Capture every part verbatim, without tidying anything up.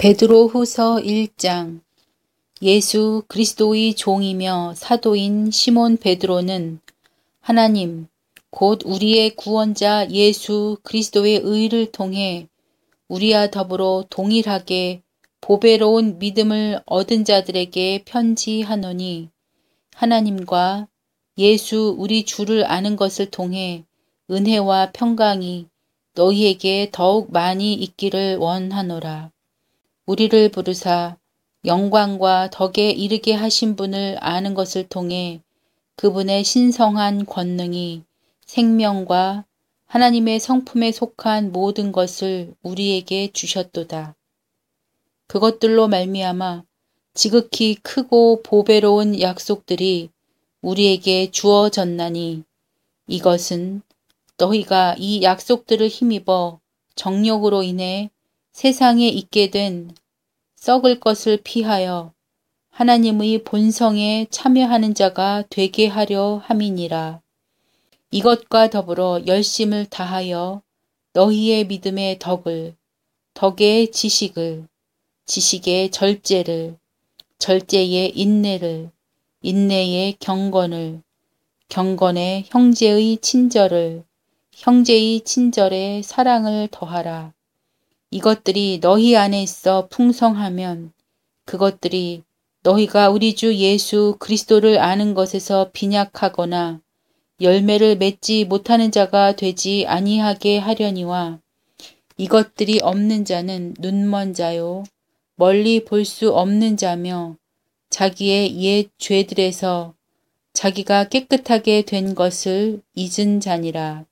베드로후서 일 장. 예수 그리스도의 종이며 사도인 시몬 베드로는 하나님 곧 우리의 구원자 예수 그리스도의 의를 통해 우리와 더불어 동일하게 보배로운 믿음을 얻은 자들에게 편지하노니, 하나님과 예수 우리 주를 아는 것을 통해 은혜와 평강이 너희에게 더욱 많이 있기를 원하노라. 우리를 부르사 영광과 덕에 이르게 하신 분을 아는 것을 통해 그분의 신성한 권능이 생명과 하나님의 성품에 속한 모든 것을 우리에게 주셨도다. 그것들로 말미암아 지극히 크고 보배로운 약속들이 우리에게 주어졌나니, 이것은 너희가 이 약속들을 힘입어 정욕으로 인해 세상에 있게 된 썩을 것을 피하여 하나님의 본성에 참여하는 자가 되게 하려 함이니라. 이것과 더불어 열심을 다하여 너희의 믿음의 덕을, 덕의 지식을, 지식의 절제를, 절제의 인내를, 인내의 경건을, 경건의 형제의 친절을, 형제의 친절에 사랑을 더하라. 이것들이 너희 안에 있어 풍성하면 그것들이 너희가 우리 주 예수 그리스도를 아는 것에서 빈약하거나 열매를 맺지 못하는 자가 되지 아니하게 하려니와, 이것들이 없는 자는 눈먼 자요 멀리 볼 수 없는 자며 자기의 옛 죄들에서 자기가 깨끗하게 된 것을 잊은 자니라.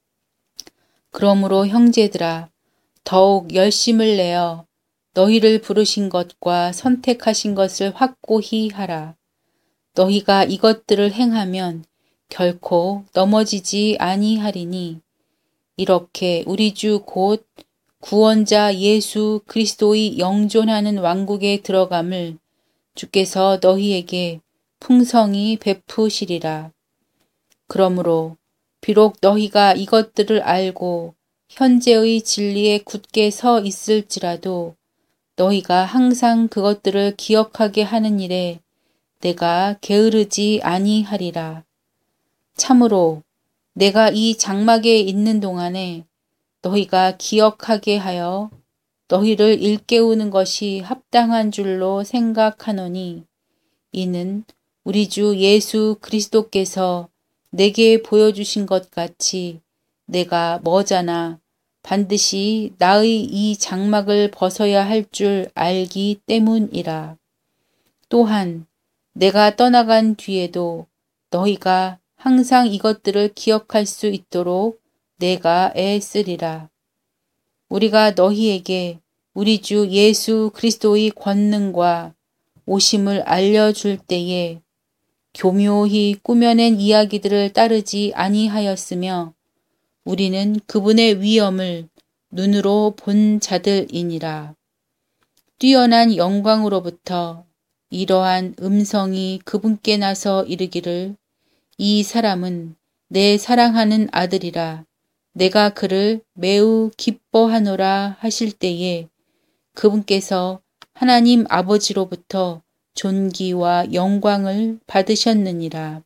그러므로 형제들아, 더욱 열심을 내어 너희를 부르신 것과 선택하신 것을 확고히 하라. 너희가 이것들을 행하면 결코 넘어지지 아니하리니, 이렇게 우리 주 곧 구원자 예수 그리스도의 영존하는 왕국에 들어감을 주께서 너희에게 풍성히 베푸시리라. 그러므로 비록 너희가 이것들을 알고 현재의 진리에 굳게 서 있을지라도 너희가 항상 그것들을 기억하게 하는 일에 내가 게으르지 아니하리라. 참으로 내가 이 장막에 있는 동안에 너희가 기억하게 하여 너희를 일깨우는 것이 합당한 줄로 생각하노니, 이는 우리 주 예수 그리스도께서 내게 보여주신 것 같이 내가 머자나 반드시 나의 이 장막을 벗어야 할 줄 알기 때문이라. 또한 내가 떠나간 뒤에도 너희가 항상 이것들을 기억할 수 있도록 내가 애쓰리라. 우리가 너희에게 우리 주 예수 그리스도의 권능과 오심을 알려줄 때에 교묘히 꾸며낸 이야기들을 따르지 아니하였으며, 우리는 그분의 위엄을 눈으로 본 자들이니라. 뛰어난 영광으로부터 이러한 음성이 그분께 나서 이르기를, 이 사람은 내 사랑하는 아들이라, 내가 그를 매우 기뻐하노라 하실 때에 그분께서 하나님 아버지로부터 존귀와 영광을 받으셨느니라.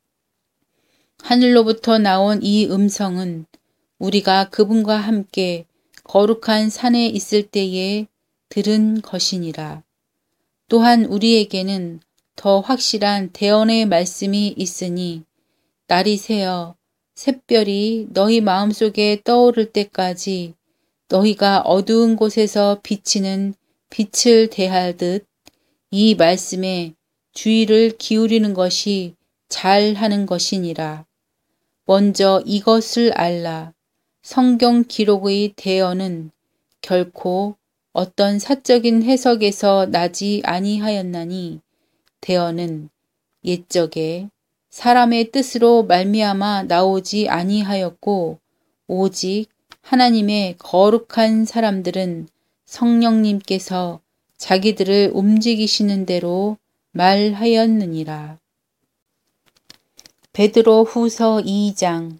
하늘로부터 나온 이 음성은 우리가 그분과 함께 거룩한 산에 있을 때에 들은 것이니라. 또한 우리에게는 더 확실한 대언의 말씀이 있으니, 날이 새어 샛별이 너희 마음속에 떠오를 때까지 너희가 어두운 곳에서 비치는 빛을 대하듯 이 말씀에 주의를 기울이는 것이 잘하는 것이니라. 먼저 이것을 알라. 성경 기록의 대언은 결코 어떤 사적인 해석에서 나지 아니하였나니, 대언은 옛적에 사람의 뜻으로 말미암아 나오지 아니하였고, 오직 하나님의 거룩한 사람들은 성령님께서 자기들을 움직이시는 대로 말하였느니라. 베드로 후서 이 장.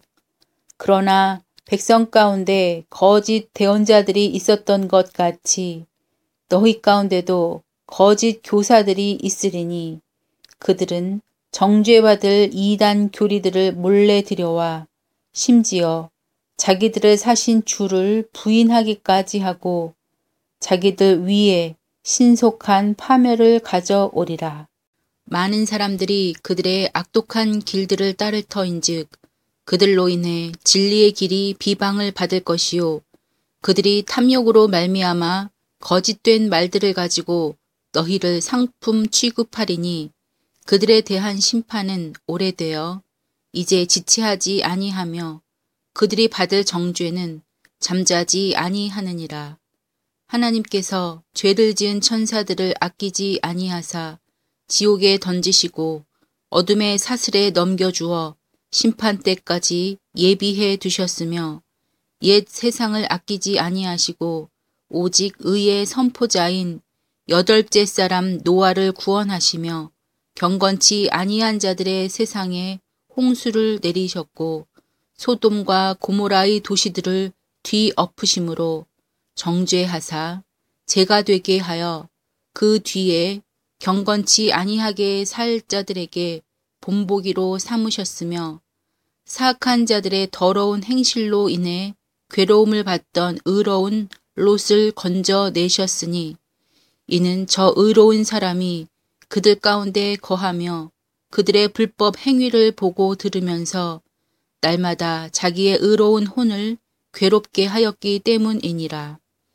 그러나 백성 가운데 거짓 대언자들이 있었던 것 같이 너희 가운데도 거짓 교사들이 있으리니 그들은 정죄받을 이단 교리들을 몰래 들여와 심지어 자기들을 사신 주를 부인하기까지 하고 자기들 위에 신속한 파멸을 가져오리라. 많은 사람들이 그들의 악독한 길들을 따를 터인즉 그들로 인해 진리의 길이 비방을 받을 것이요 그들이 탐욕으로 말미암아 거짓된 말들을 가지고 너희를 상품 취급하리니 그들에 대한 심판은 오래되어 이제 지체하지 아니하며 그들이 받을 정죄는 잠자지 아니하느니라. 하나님께서 죄를 지은 천사들을 아끼지 아니하사 지옥에 던지시고 어둠의 사슬에 넘겨주어 심판 때까지 예비해 두셨으며 옛 세상을 아끼지 아니하시고 오직 의의 선포자인 여덟째 사람 노아를 구원하시며 경건치 아니한 자들의 세상에 홍수를 내리셨고 소돔과 고모라의 도시들을 뒤엎으심으로 정죄하사 죄가 되게 하여 그 뒤에 경건치 아니하게 살 자들에게 본보기로 삼으셨으며 사악한 자들의 더러운 행실로 인해 괴로움을 받던 의로운 롯을 건져내셨으니 이는 저 의로운 사람이 그들 가운데 거하며 그들의 불법 행위를 보고 들으면서 날마다 자기의 의로운 혼을 괴롭게 하였기 때문이니라.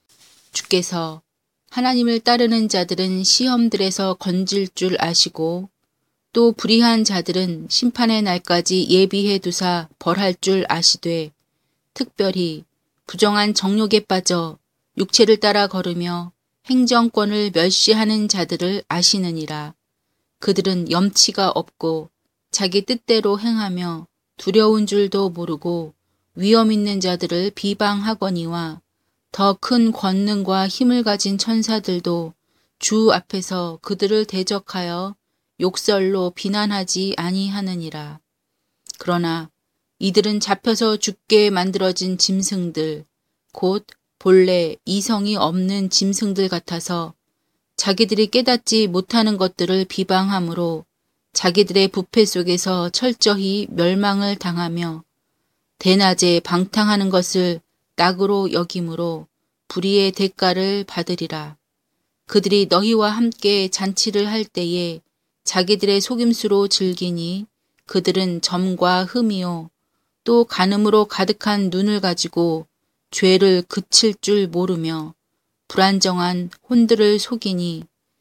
주께서 하나님을 따르는 자들은 시험들에서 건질 줄 아시고 또 불의한 자들은 심판의 날까지 예비해 두사 벌할 줄 아시되 특별히 부정한 정욕에 빠져 육체를 따라 걸으며 행정권을 멸시하는 자들을 아시느니라. 그들은 염치가 없고 자기 뜻대로 행하며 두려운 줄도 모르고 위험 있는 자들을 비방하거니와 더 큰 권능과 힘을 가진 천사들도 주 앞에서 그들을 대적하여 욕설로 비난하지 아니하느니라. 그러나 이들은 잡혀서 죽게 만들어진 짐승들, 곧 본래 이성이 없는 짐승들 같아서 자기들이 깨닫지 못하는 것들을 비방함으로 자기들의 부패 속에서 철저히 멸망을 당하며 대낮에 방탕하는 것을 낙으로 여김으로 불의의 대가를 받으리라. 그들이 너희와 함께 잔치를 할 때에 자기들의 속임수로 즐기니 그들은 점과 흠이요 또 간음으로 가득한 눈을 가지고 죄를 그칠 줄 모르며 불안정한 혼들을 속이니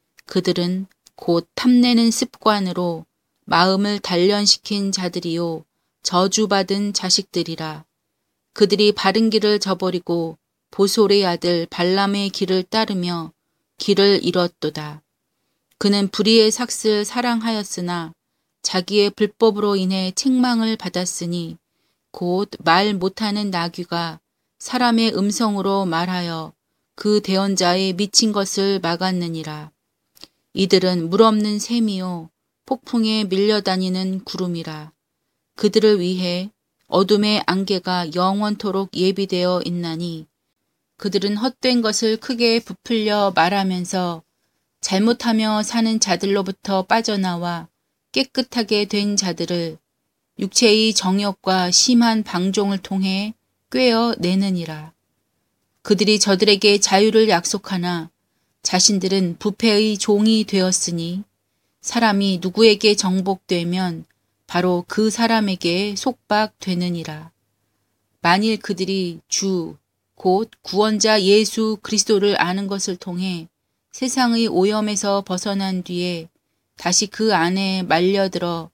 그들은 곧 탐내는 습관으로 마음을 단련시킨 자들이요 저주받은 자식들이라. 그들이 바른 길을 저버리고 보솔의 아들 발람의 길을 따르며 길을 잃었도다. 그는 불의의 삭을 사랑하였으나 자기의 불법으로 인해 책망을 받았으니 곧 말 못하는 나귀가 사람의 음성으로 말하여 그 대언자의 미친 것을 막았느니라. 이들은 물 없는 샘이요 폭풍에 밀려다니는 구름이라. 그들을 위해 어둠의 안개가 영원토록 예비되어 있나니 그들은 헛된 것을 크게 부풀려 말하면서 잘못하며 사는 자들로부터 빠져나와 깨끗하게 된 자들을 육체의 정욕과 심한 방종을 통해 꿰어내느니라. 그들이 저들에게 자유를 약속하나 자신들은 부패의 종이 되었으니 사람이 누구에게 정복되면 바로 그 사람에게 속박되느니라. 만일 그들이 주, 곧 구원자 예수 그리스도를 아는 것을 통해 세상의 오염에서 벗어난 뒤에 다시 그 안에 말려들어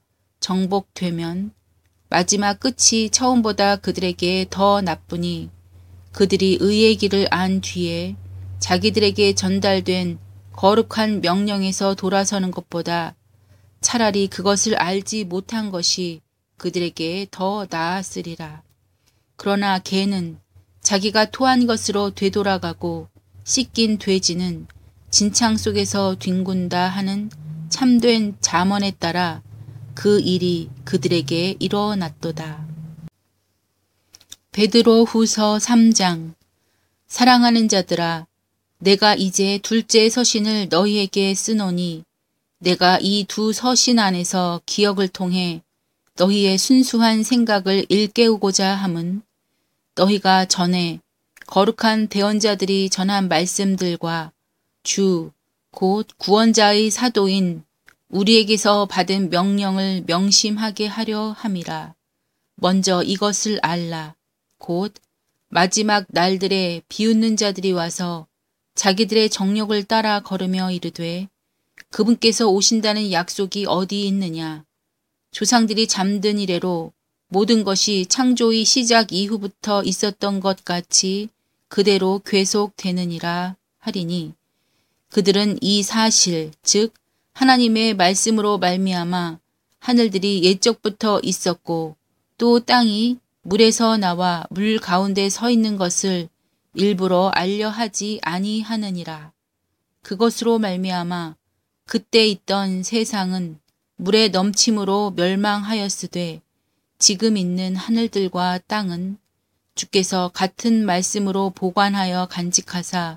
정복되면 마지막 끝이 처음보다 그들에게 더 나쁘니 그들이 의의 길을 안 뒤에 자기들에게 전달된 거룩한 명령에서 돌아서는 것보다 차라리 그것을 알지 못한 것이 그들에게 더 나았으리라. 그러나 개는 자기가 토한 것으로 되돌아가고 씻긴 돼지는 진창 속에서 뒹군다 하는 참된 잠언에 따라 그 일이 그들에게 일어났도다. 베드로 후서 삼 장. 사랑하는 자들아, 내가 이제 둘째 서신을 너희에게 쓰노니 내가 이 두 서신 안에서 기억을 통해 너희의 순수한 생각을 일깨우고자 함은 너희가 전에 거룩한 대언자들이 전한 말씀들과 주, 곧 구원자의 사도인 우리에게서 받은 명령을 명심하게 하려 함이라. 먼저 이것을 알라. 곧 마지막 날들에 비웃는 자들이 와서 자기들의 정욕을 따라 걸으며 이르되 그분께서 오신다는 약속이 어디 있느냐. 조상들이 잠든 이래로 모든 것이 창조의 시작 이후부터 있었던 것 같이 그대로 계속되느니라 하리니 그들은 이 사실 즉 하나님의 말씀으로 말미암아 하늘들이 옛적부터 있었고 또 땅이 물에서 나와 물 가운데 서 있는 것을 일부러 알려 하지 아니하느니라. 그것으로 말미암아 그때 있던 세상은 물의 넘침으로 멸망하였으되 지금 있는 하늘들과 땅은 주께서 같은 말씀으로 보관하여 간직하사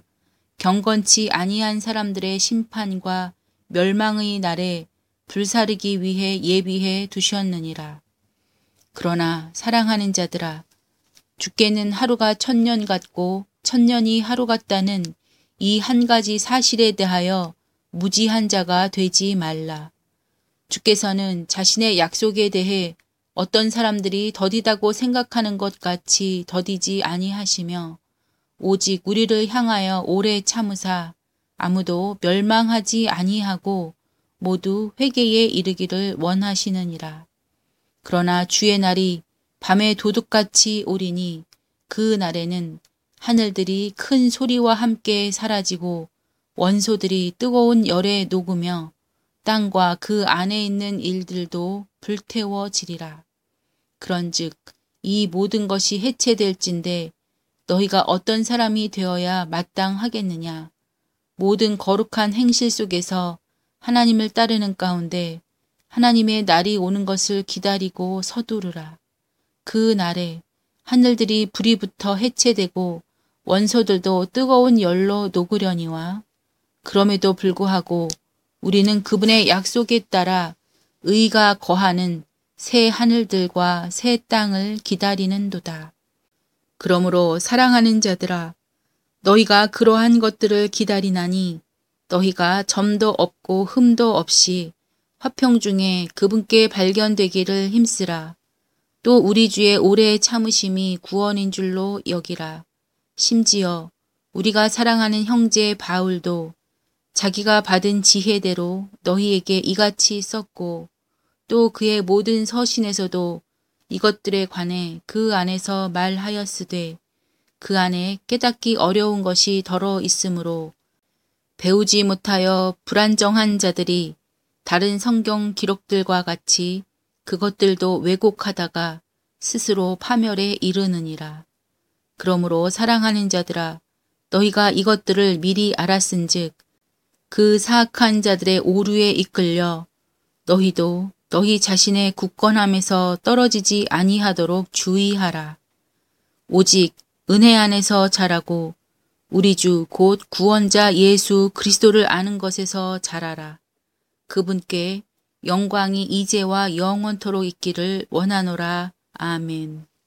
경건치 아니한 사람들의 심판과 멸망의 날에 불사르기 위해 예비해 두셨느니라. 그러나 사랑하는 자들아, 주께는 하루가 천년 같고 천년이 하루 같다는 이 한 가지 사실에 대하여 무지한 자가 되지 말라. 주께서는 자신의 약속에 대해 어떤 사람들이 더디다고 생각하는 것 같이 더디지 아니하시며 오직 우리를 향하여 오래 참으사 아무도 멸망하지 아니하고 모두 회개에 이르기를 원하시느니라. 그러나 주의 날이 밤에 도둑같이 오리니 그 날에는 하늘들이 큰 소리와 함께 사라지고 원소들이 뜨거운 열에 녹으며 땅과 그 안에 있는 일들도 불태워지리라. 그런즉 이 모든 것이 해체될진데 너희가 어떤 사람이 되어야 마땅하겠느냐. 모든 거룩한 행실 속에서 하나님을 따르는 가운데 하나님의 날이 오는 것을 기다리고 서두르라. 그 날에 하늘들이 불이 붙어 해체되고 원소들도 뜨거운 열로 녹으려니와 그럼에도 불구하고 우리는 그분의 약속에 따라 의가 거하는 새 하늘들과 새 땅을 기다리는도다. 그러므로 사랑하는 자들아, 너희가 그러한 것들을 기다리나니 너희가 점도 없고 흠도 없이 화평 중에 그분께 발견되기를 힘쓰라. 또 우리 주의 오래 참으심이 구원인 줄로 여기라. 심지어 우리가 사랑하는 형제 바울도 자기가 받은 지혜대로 너희에게 이같이 썼고 또 그의 모든 서신에서도 이것들에 관해 그 안에서 말하였으되 그 안에 깨닫기 어려운 것이 더러 있으므로 배우지 못하여 불안정한 자들이 다른 성경 기록들과 같이 그것들도 왜곡하다가 스스로 파멸에 이르느니라. 그러므로 사랑하는 자들아, 너희가 이것들을 미리 알았은즉 그 사악한 자들의 오류에 이끌려 너희도 너희 자신의 굳건함에서 떨어지지 아니하도록 주의하라. 오직 은혜 안에서 자라고 우리 주 곧 구원자 예수 그리스도를 아는 것에서 자라라. 그분께 영광이 이제와 영원토록 있기를 원하노라. 아멘.